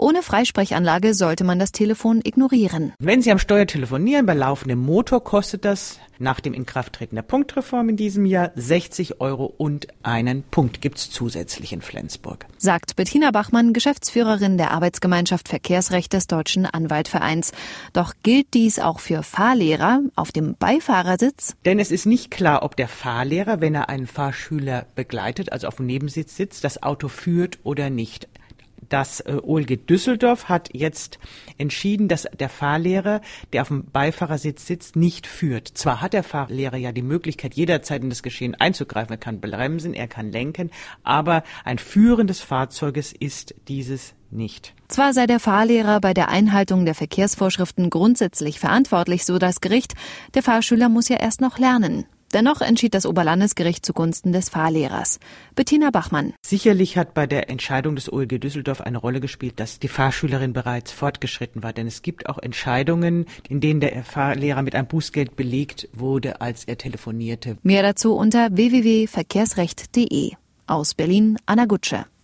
Ohne Freisprechanlage sollte man das Telefon ignorieren. Wenn Sie am Steuer telefonieren, bei laufendem Motor, kostet das nach dem Inkrafttreten der Punktreform in diesem Jahr 60 € und einen Punkt gibt's zusätzlich in Flensburg. Sagt Bettina Bachmann, Geschäftsführerin der Arbeitsgemeinschaft Verkehrsrecht des Deutschen Anwaltvereins. Doch gilt dies auch für Fahrlehrer auf dem Beifahrersitz? Denn es ist nicht klar, ob der Fahrlehrer, wenn er einen Fahrschüler begleitet, also auf dem Nebensitz sitzt, das Auto führt oder nicht. Das OLG Düsseldorf hat jetzt entschieden, dass der Fahrlehrer, der auf dem Beifahrersitz sitzt, nicht führt. Zwar hat der Fahrlehrer ja die Möglichkeit, jederzeit in das Geschehen einzugreifen. Er kann bremsen, er kann lenken, aber ein Führen des Fahrzeuges ist dieses nicht. Zwar sei der Fahrlehrer bei der Einhaltung der Verkehrsvorschriften grundsätzlich verantwortlich, so das Gericht, der Fahrschüler muss ja erst noch lernen. Dennoch entschied das Oberlandesgericht zugunsten des Fahrlehrers. Bettina Bachmann. Sicherlich hat bei der Entscheidung des OLG Düsseldorf eine Rolle gespielt, dass die Fahrschülerin bereits fortgeschritten war. Denn es gibt auch Entscheidungen, in denen der Fahrlehrer mit einem Bußgeld belegt wurde, als er telefonierte. Mehr dazu unter www.verkehrsrecht.de. Aus Berlin, Anna Gutsche.